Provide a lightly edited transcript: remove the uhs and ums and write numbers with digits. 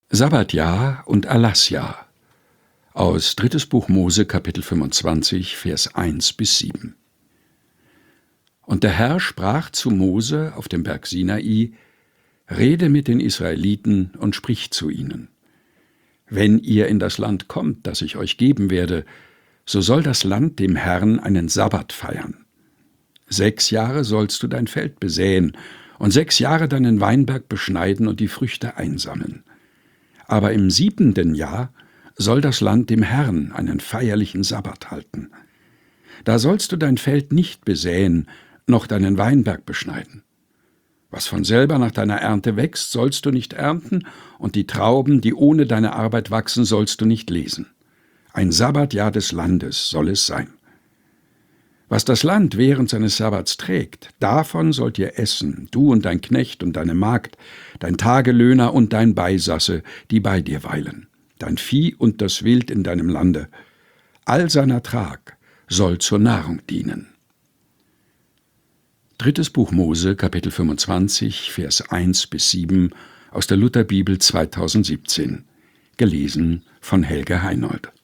Sabbatjahr und Erlassjahr aus 3. Buch Mose, Kapitel 25, Vers 1-7. Und der Herr sprach zu Mose auf dem Berg Sinai: Rede mit den Israeliten und sprich zu ihnen. Wenn ihr in das Land kommt, das ich euch geben werde, so soll das Land dem Herrn einen Sabbat feiern. 6 Jahre sollst du dein Feld besäen und 6 Jahre deinen Weinberg beschneiden und die Früchte einsammeln. Aber im 7. Jahr soll das Land dem Herrn einen feierlichen Sabbat halten. Da sollst du dein Feld nicht besäen, noch deinen Weinberg beschneiden. Was von selber nach deiner Ernte wächst, sollst du nicht ernten, und die Trauben, die ohne deine Arbeit wachsen, sollst du nicht lesen. Ein Sabbatjahr des Landes soll es sein. Was das Land während seines Sabbats trägt, davon sollt ihr essen, du und dein Knecht und deine Magd, dein Tagelöhner und dein Beisasse, die bei dir weilen, dein Vieh und das Wild in deinem Lande. All sein Ertrag soll zur Nahrung dienen. 3. Buch Mose, Kapitel 25, Vers 1-7 aus der Lutherbibel 2017. Gelesen von Helge Heinold.